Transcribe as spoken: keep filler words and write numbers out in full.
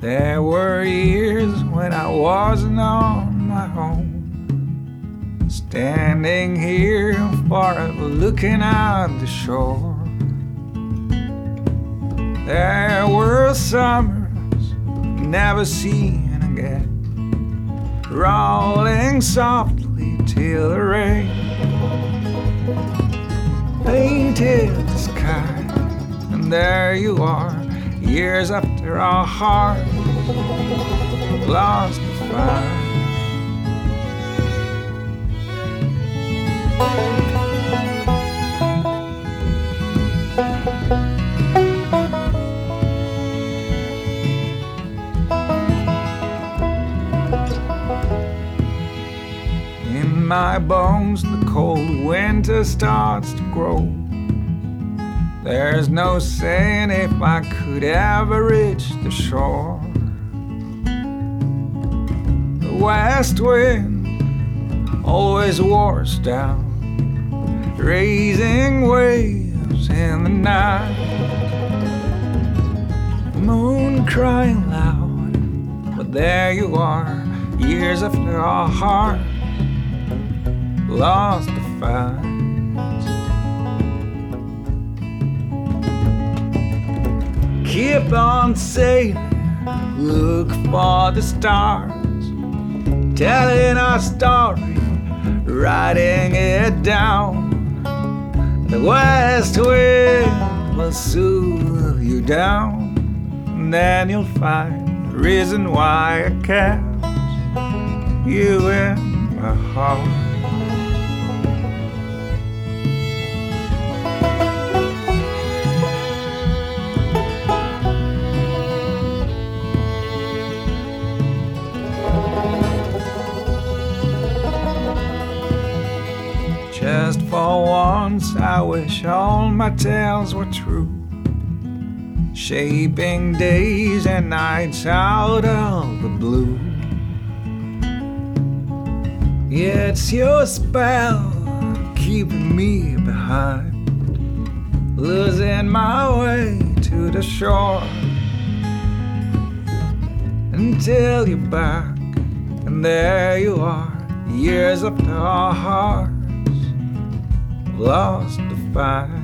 There were years when I wasn't on my own, standing here forever looking at the shore. There were summers never seen again, rolling softly till the rain painted the sky. And there you are, years after our hearts lost the fire. In my bones the cold winter starts to grow. There's no saying if I could ever reach the shore. The west wind always wars down, raising waves in the night. The moon crying loud, but there you are, years after our heart lost the fight. Keep on sailing, look for the stars, telling our story, writing it down. The west wind will soothe you down, and then you'll find the reason why I kept you in my heart. Just for once, I wish all my tales were true, shaping days and nights out of the blue. It's your spell keeping me behind, losing my way to the shore until you're back, and there you are, years after our heart lost the fight.